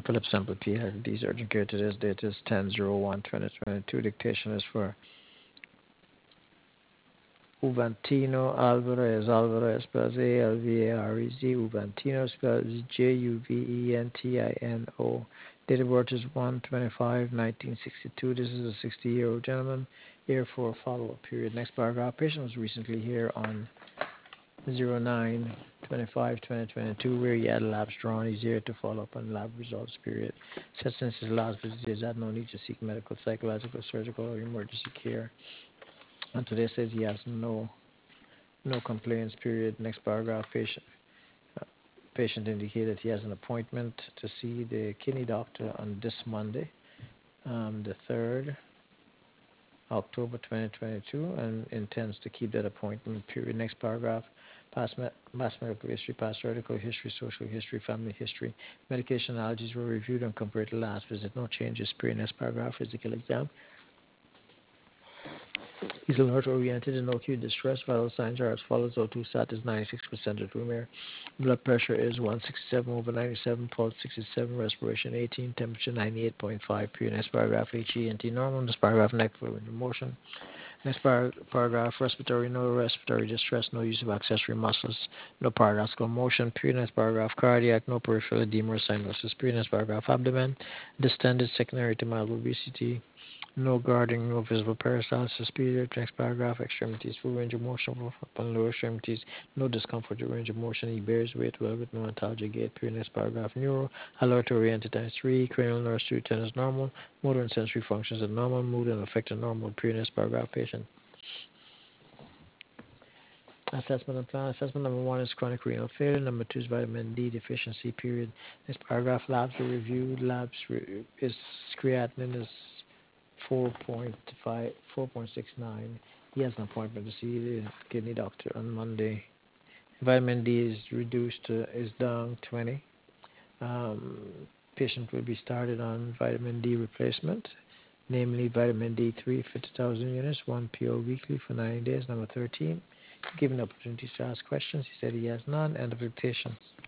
Philip Sample PhD's urgent care today's date is 10/01/2022. Dictation is for Uvantino Alvarez, spells Alvarez, Uvantino spells Juventino. Date of birth is 1/25/1962. This is a 60-year-old gentleman here for a follow-up period. Next paragraph. Patient was recently here on 09/25/2022 where he had labs drawn. He's here to follow up on lab results period. Said since his last visit, he has had no need to seek medical, psychological, surgical, or emergency care. And today says he has no complaints period. Next paragraph. Patient indicated he has an appointment to see the kidney doctor on this Monday, the 3rd October 2022, and intends to keep that appointment period. Next paragraph. Past medical history, past surgical history, social history, family history. Medication allergies were reviewed and compared to last visit. No changes period. Next paragraph. Physical exam. He's alert-oriented and no acute distress. Vital signs are as follows. O2 sat is 96% of room air. Blood pressure is 167/97, pulse 67, respiration 18, temperature 98.5 period. Next paragraph. HENT normal. This paragraph. Neck fluid in motion. Next paragraph. Respiratory, no respiratory distress, no use of accessory muscles, no paradoxical motion period. Next paragraph. Cardiac, no peripheral edema or cyanosis period. Next paragraph. Abdomen, distended secondary to mild obesity. No guarding, no visible peristalsis period. Next paragraph. Extremities, full range of motion upon lower extremities. No discomfort or range of motion. He bears weight well with no antalgia gait period. Next paragraph. Neuro, alert oriented times 3. Cranial nerve street tennis normal. Motor and sensory functions are normal. Mood and affected normal period. Next paragraph. Patient. Assessment and plan. Assessment number 1 is chronic renal failure. Number 2 is vitamin D deficiency period. Next paragraph. Labs are reviewed. Is creatinine is 4.69. He has an appointment to see the kidney doctor on Monday. Vitamin D is is down 20. Patient will be started on vitamin D replacement, namely vitamin D3 50,000 units, 1 PO weekly for 90 days. Number 13, given opportunities to ask questions. He said he has none. End of dictation.